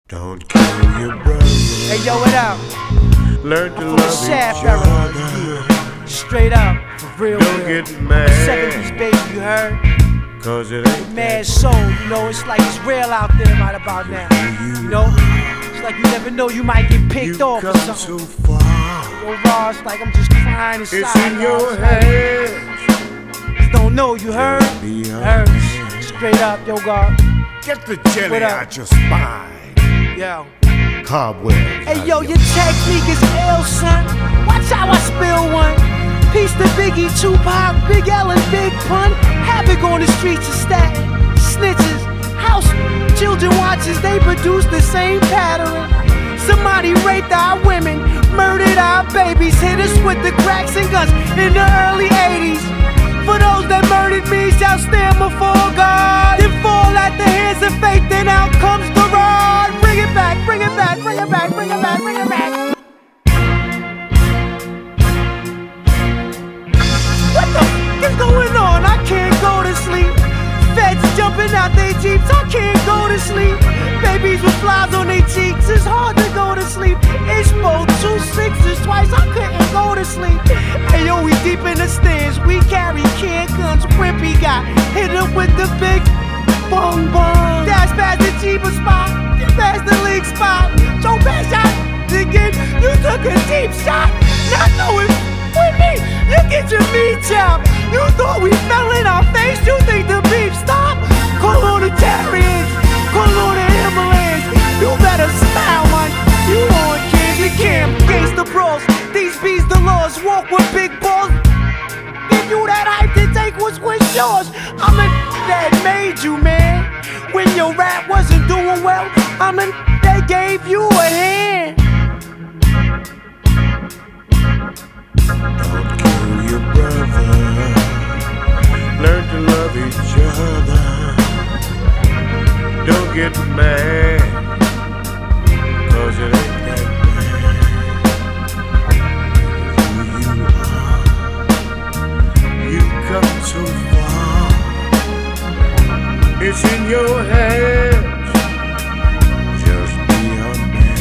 Don't kill your brother. Hey yo, what up? Learn to I'm love from each the other. Straight up, for real. Don't get mad, 70s baby, you heard? cause it ain't Mad soul, you know, it's like it's real out there right about now. You know? It's like you never know, you might get picked you off or come something. too far. Yo, Raw, it's like I'm just crying inside. It's in your hands. Just don't know, you heard? Heard. Straight up, yo, God. Get the jelly What up? out your spine. Yo. Cobwebs. Hey yo, your technique is ill, son. Watch how I spill one. Peace to Biggie, Tupac, Big L and Big Pun. Havoc on the streets of Staten. Snitches, house children watches, they produce the same pattern. Somebody raped our women, murdered our babies, hit us with the cracks and guns in the early 80s. For those that murdered me shall stand before God, then fall at the hands of faith, then out comes the rod. Bring it back, bring it back, bring it back, bring it back, bring it back. What the f is going on? I can't go to sleep. Feds jumping out their jeeps, I can't go to sleep. Babies with flies on their cheeks, it's hard to go to sleep. Expo 2 6s twice, I couldn't go to sleep. Hey yo, we deep in the stands, we carry can guns. Wimpy got hit up with the big bong bong. Dash past the Jeeba spot, past the league spot. So bad shot again, you took a deep shot. Not knowing with me, you get your meat chopped. You thought we fell in our face, you think the beef stopped? Call on the Terriers, call on the Himalayas. You better smile, man. You on Candy Camp, gangsta brawls. These bees the laws, walk with big balls. Give you that hype to take what's yours. I'm the that made you, man. When your rap wasn't doing well, I'm the that gave you a hand. Don't kill your brother. Learn to love each other. Don't get mad, cause it ain't that bad. Who you are, you come too far. It's in your hands. Just be a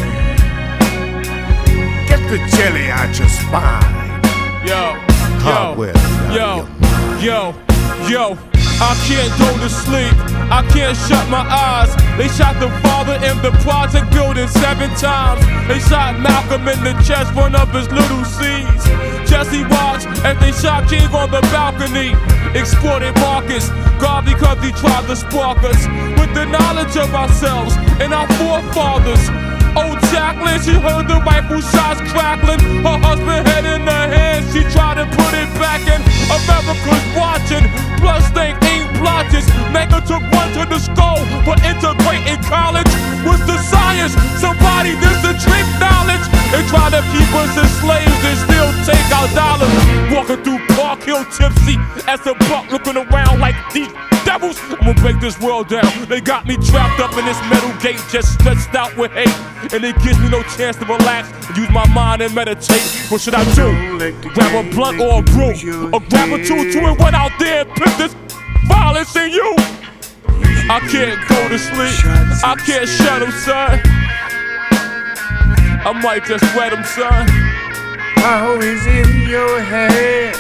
man. Get the jelly out your spine. Yo, I can't go to sleep, I can't shut my eyes. They shot the father in the project building 7 times. They shot Malcolm in the chest, one of his little seeds. Jesse watched as they shot King on the balcony. Exported Marcus, God because he tried to spark us with the knowledge of ourselves and our forefathers. Old Jacqueline, she heard the rifle shots crackling. Her husband head in the hands, she tried to put it back in. America's watching, blood stain ink blotches. Nigga took one to the skull for integrating college. Was the science? Somebody this the trick knowledge. They try to keep us as slaves and still take our dollars. Walking through Park Hill tipsy as a buck looking around like these devils. I'ma break this world down. They got me trapped up in this metal gate, just stretched out with hate. And it gives me no chance to relax and use my mind and meditate. What should I do? Grab a blunt or a brew? Or grab a 2-2 and run out there and put this violence in you? I can't go to sleep, I can't shut him, son. I might just wet him, son. How is in your head?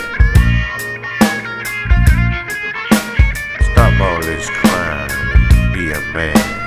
Stop all this crime, be a man.